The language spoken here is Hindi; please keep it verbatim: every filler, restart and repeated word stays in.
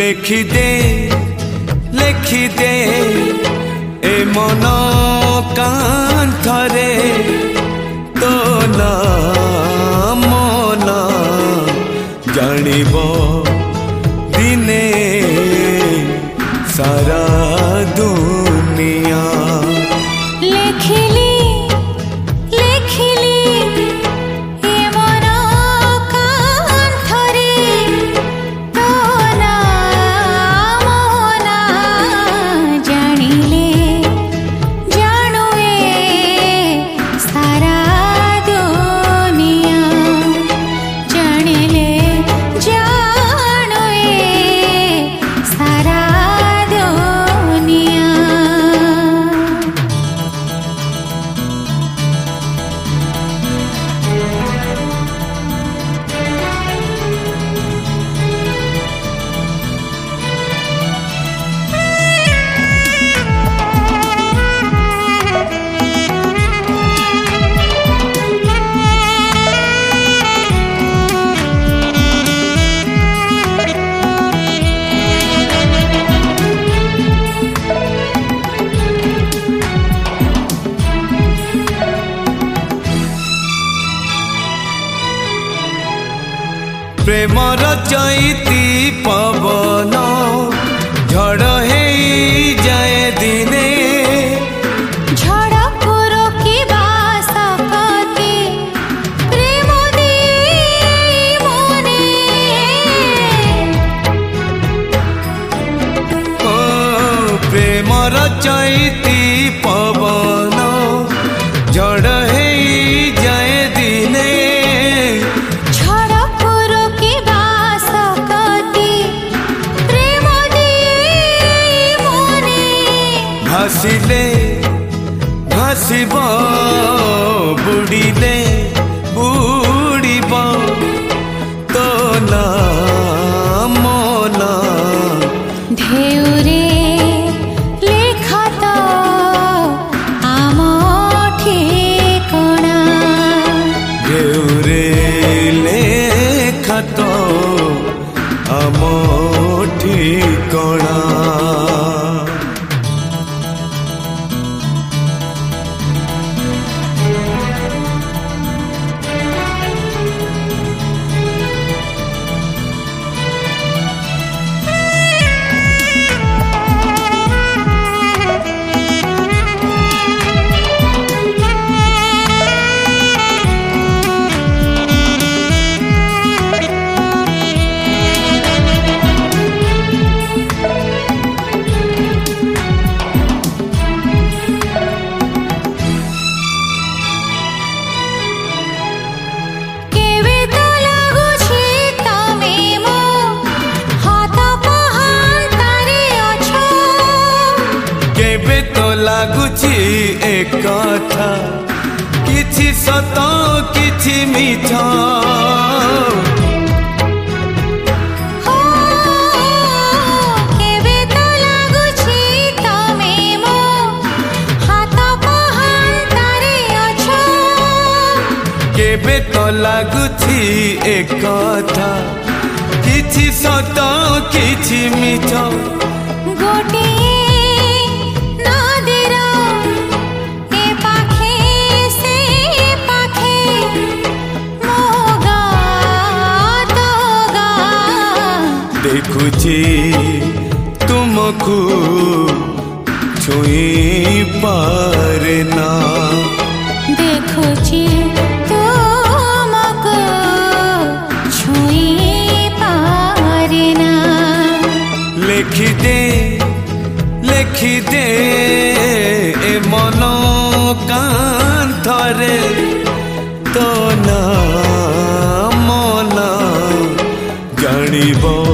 लेखि दे लेखि दे ए मन कांथरे तो ना मन जानिबो दिने सारा दुनिया। लेखिली लेखिली ए मन कांथरे तो ना मन जानिले जानो ए सारा दुनिया। जानिले जानो ए सारा दुनिया। प्रेमर चैती पवन झड़ हे जाए दिने झड़ को रोकिबा सकते प्रेम देई मने। ओ प्रेमर चैती पवन झड़ हे जाए दिने भासिले भासिब बुड़िले बुड़िब तो ना मन ढेउरे लेखा तो आम ठिकଣା। ढेउरे लेखा तो आम ठिकଣା। लागुची एक कथा किछि सत किछि मिछ हो केबे तो लागुची तमे मो हाथ पहांतारे अछो। केबे तो लागुची एक कथा किछि सत किछि मिछ गोटे देखुची तुमको छुई पारे ना। देखुची तुमको छुई पारे ना। लेखि दे लेखि दे ए मन कांथरे तो ना मन जानिबो